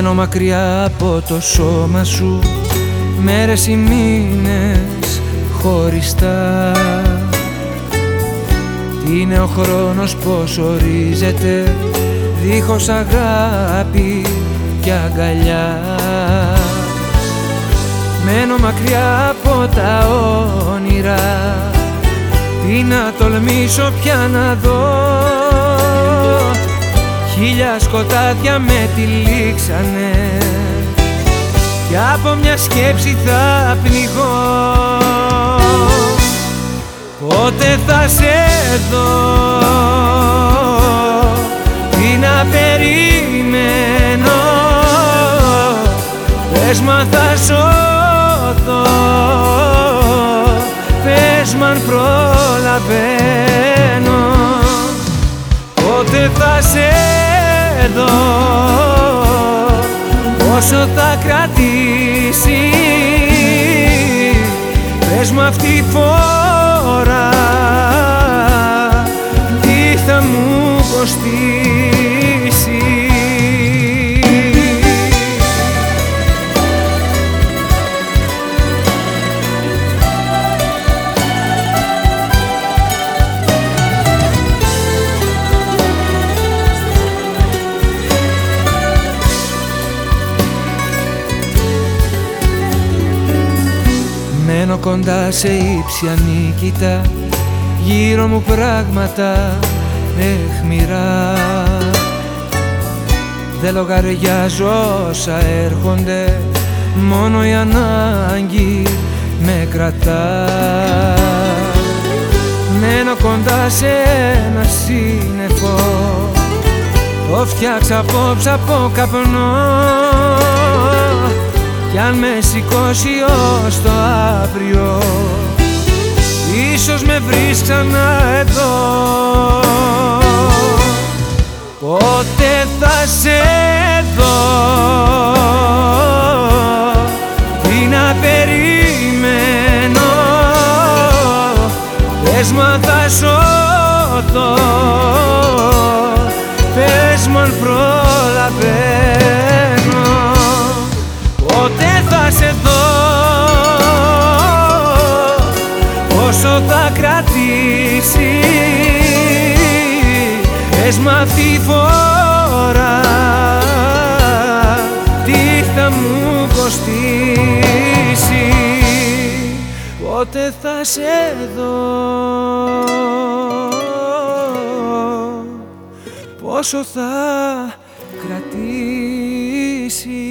Μένω μακριά από το σώμα σου, μέρες ή μήνες χωριστά. Τι είναι ο χρόνος, πως ορίζεται, δίχως αγάπη και αγκαλιά. Μένω μακριά από τα όνειρα, τι να τολμήσω πια να δω. Χίλια σκοτάδια με τυλίξανε κι από μια σκέψη θα πνιγώ. Πότε θα σε δω, τι να περιμένω, πες μ' αν θα σωθώ, πες μ' αν προλαβαίνω. Πότε θα σε δω, πόσο θα κρατήσει, πες μου αυτή φορά, τι θα μου κοστίσει. Μένω κοντά σε ύψη ανίκητα, γύρω μου πράγματα αιχμηρά. Δεν λογαριάζω όσα έρχονται, μόνο η ανάγκη με κρατά. Μένω κοντά σε ένα σύννεφο, το φτιάξα απόψε από καπνό. Κι αν με σηκώσει ως το αύριο, ίσως με βρεις ξανά εδώ. Πότε θα σε δω, τι να περιμένω, πες μου αν θα σωθώ, πες μου αν προλαβαίνω. Πότε θα σε δω, πόσο θα κρατήσει, πες μ' αυτή φορά, τι θα μου κοστίσει. Πότε θα σε δω, πόσο θα κρατήσει.